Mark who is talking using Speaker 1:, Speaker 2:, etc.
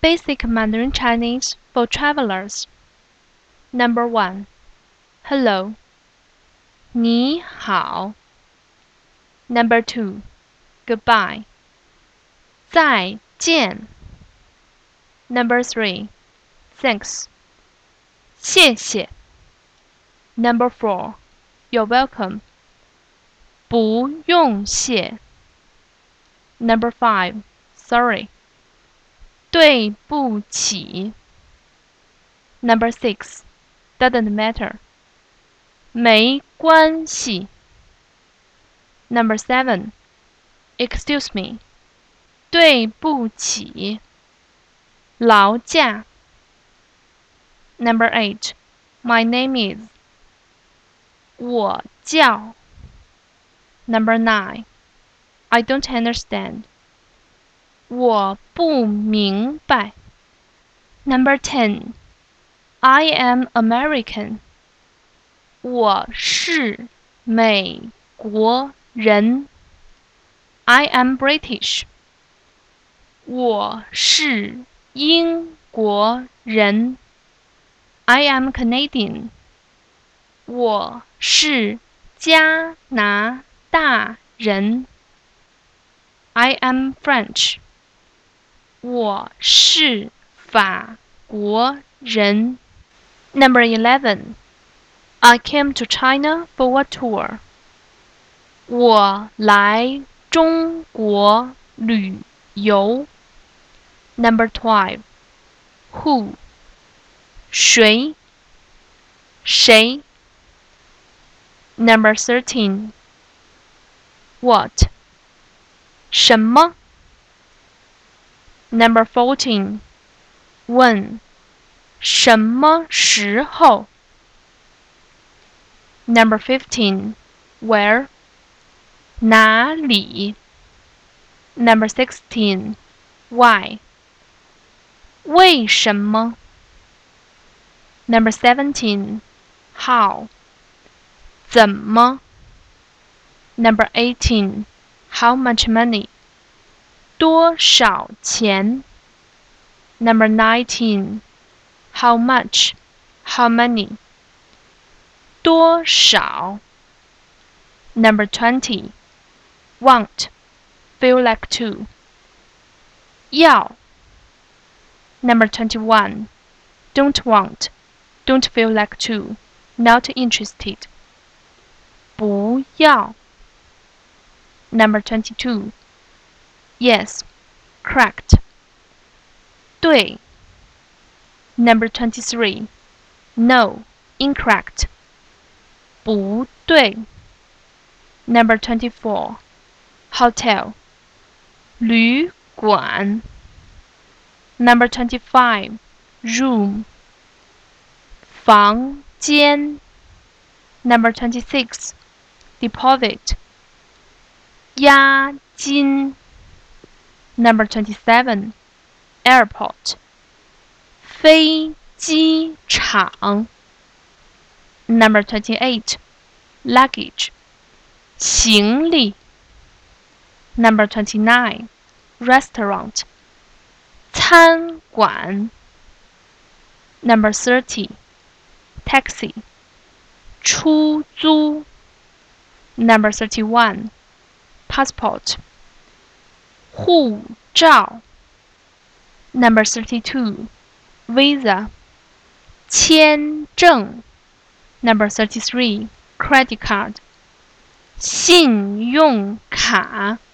Speaker 1: Basic Mandarin Chinese for travelers. Number 1. Hello. 你好. Number 2. Goodbye. 再见. Number 3. Thanks. 谢谢. Number 4. You're welcome. 不用谢. Number 5. Sorry. 对不起. Number 6. Doesn't matter. 没关系. Number 7. Excuse me. 对不起. 劳驾. Number 8. My name is. 我叫. Number 9. I don't understand. 我不明白. Number 10. I am American. 我是美国人. I am British. 我是英国人. I am Canadian. 我是加拿大人. I am French. 我是法国人. Number 11. I came to China for a tour. 我来中国旅游. Number 12. Who. 谁 Number 13. What. 什么 Number 14. When. 什么时候 Number 15. Where. 哪里 Number 16. Why. 为什么 Number 17. How. 怎么 Number 18. How much money. 多少钱 Number 19. How much. How many. 多少 Number 20. Want. Feel like to. 要 Number 21. Don't want. Don't feel like to. Not interested. 不要 Number 22. Yes. Correct. 对 Number 23. No. Incorrect. 不对 Number 24. Hotel. 旅馆 Number 25. Room. 房间 Number 26. Deposit. 押金 Number 27. Airport. 飞机场 Number 28. Luggage. 行李 Number 29. Restaurant. 餐馆 Number 30. Taxi. 出租 Number 31. Passport. 护照 Number 32. Visa. 签证 Number 33. Credit card. 信用卡